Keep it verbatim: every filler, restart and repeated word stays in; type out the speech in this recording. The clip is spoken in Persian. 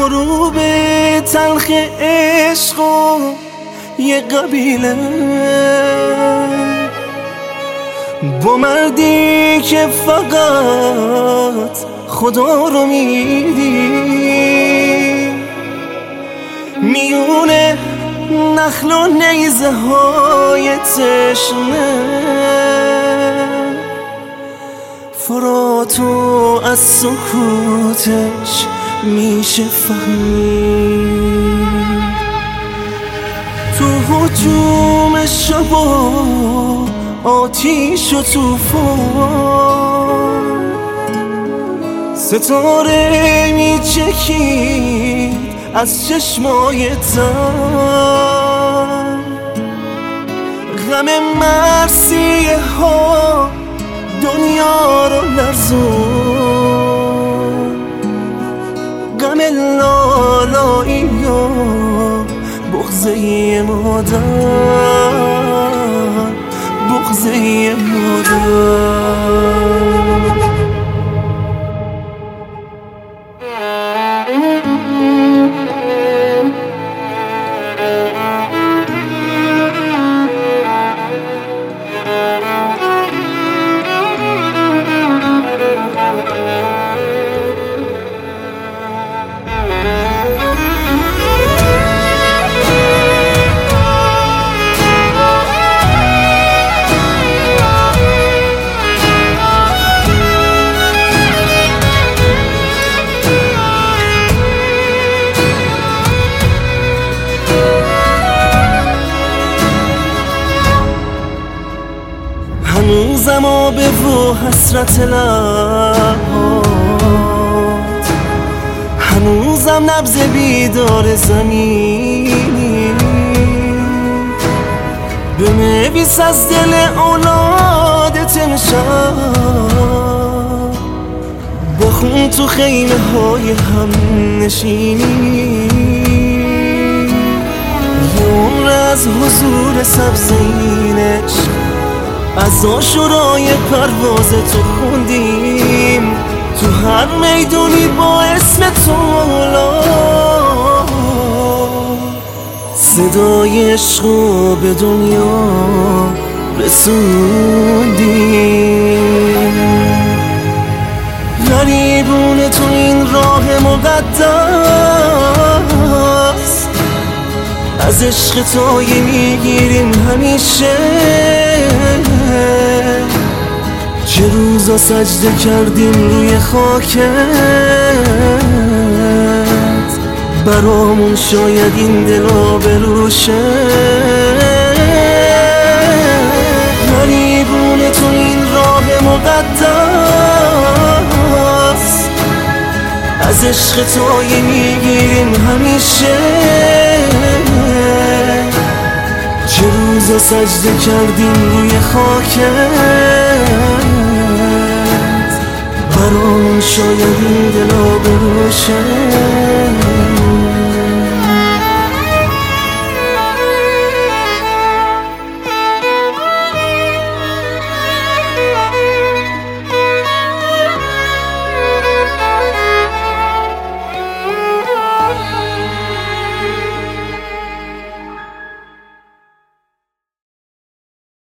غروب تلخ عشق و یه قبیله، با مردی که فقط خدا رو میدی، میونه نخل و نیزه های تشنه، فراتو از سکوتش میشه فهمید. تو هجوم شب و آتیش و توفان، ستاره میچکید از چشمای تن، غم مرثیه ها دنیا رو لرزون، غم لالایی و بغضه مادر، بغضه مادر. هنوزم آبه و حسرت لبات، هنوزم نبض بیدار زمینی، بنویس از دل اولادت امشب، بخون تو خیمه های هم نشینی، یه عمر از حضور سبزینش، از آشورای پرواز تو خوندیم، تو هر میدونی با اسم تو مولا، صدای عشقو به دنیا رسوندیم. غریبون تو این راه مقدس، از عشق تویی میگیریم همیشه، چه روزا سجده کردیم روی خاکت، برامون شاید این دلا بروشه. غریبون تو این راه مقدس، از عشق تویی میگیریم همیشه، چه روزا سجده کردیم روی خاکت، برامون شاید این دلا بروشه.